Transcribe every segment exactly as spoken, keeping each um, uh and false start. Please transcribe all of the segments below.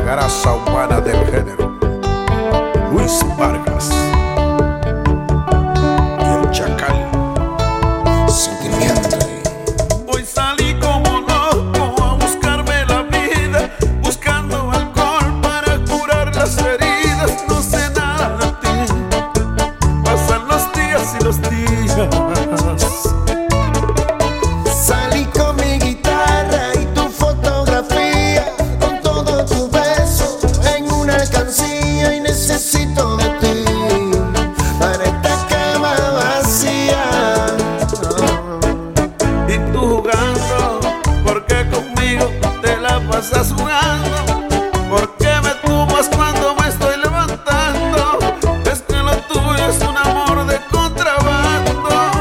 grasa humana del género, Luis Vargas y el Chacal. Sentimiento. Hoy salí como loco a buscarme la vida, buscando alcohol para curar las heridas. No sé nada de ti, pasan los días y los días. Salí con mi guitarra y tu fotografía, con todo tu beso en una alcancía, y necesito de ti para esta cama vacía. Y tú jugando, porque conmigo te la pasas jugando, porque me tumbas cuando me estoy levantando. Es que lo tuyo es un amor de contrabando.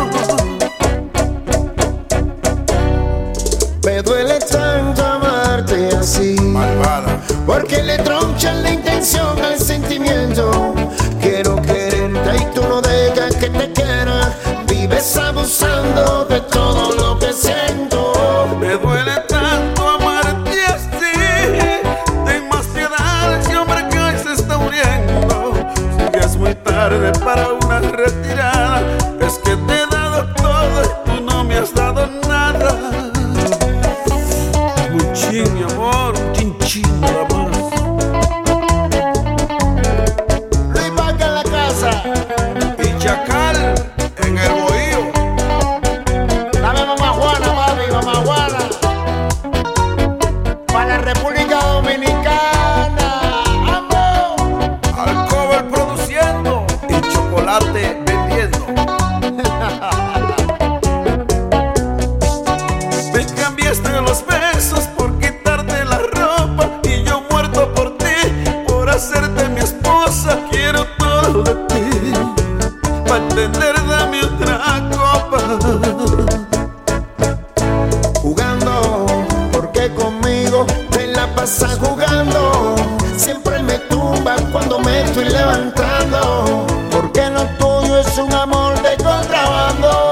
Me duele tanto amarte así, Malvada. porque le tronchan la intención al sentimiento. Quiero quererte y tú no dejas que te quiera, vives abusando de todo lo que siento. Me duele tanto amarte así, ten más piedad, ese hombre que hoy se está muriendo. Si ya es muy tarde para una retirada, es que te he dado todo y tú no me has dado nada. Un chin, mi amor, un chin chin nada más. Luis Vargas en la casa. Y Chacal en el bohío. Dame mamá Juana, papi, mamá Juana. Para la República Dominicana. ¡Vamos! Alcover produciendo y Chocolate vendiendo. Me cambiaste los besos por quitarte la ropa, y yo muerto por ti, por hacerte mi esposa. Quiero todo de ti, para entender dame otra copa. Jugando, porque conmigo te la pasas jugando. Siempre me tumbas cuando me estoy levantando, porque lo tuyo es un amor de contrabando.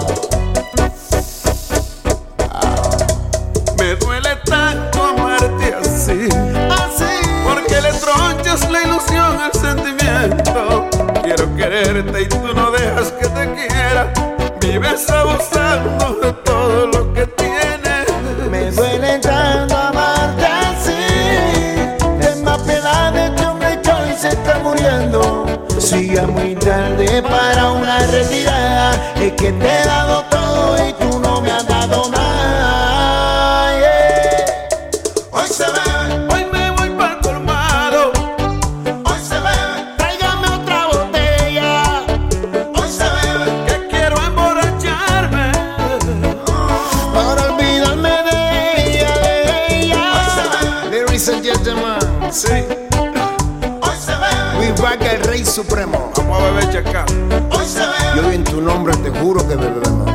Me duele tanto amarte así, Así, porque le tronchas la ilusión al sentimiento. Quiero quererte y tú no dejas que te quiera, vives abusando de todo lo que tienes. me duele tanto amarte así. Es más piedad de este hombre que hoy se está muriendo. Si ya muy tarde para una retirada, es que te he dado todo y tú no me has dado nada. Yeah. Hoy se bebe, Hoy me voy pa'l colmado, hoy se bebe, tráigame otra botella. Hoy se bebe, que quiero emborracharme. para olvidarme de ella, de ella. Hoy se bebe, ladies and gentlemen, Sí, hoy se bebe. Luis Vargas, el rey supremo. vamos a beber Chacal. Hoy se bebe. Yo en tu nombre te juro que beberemos.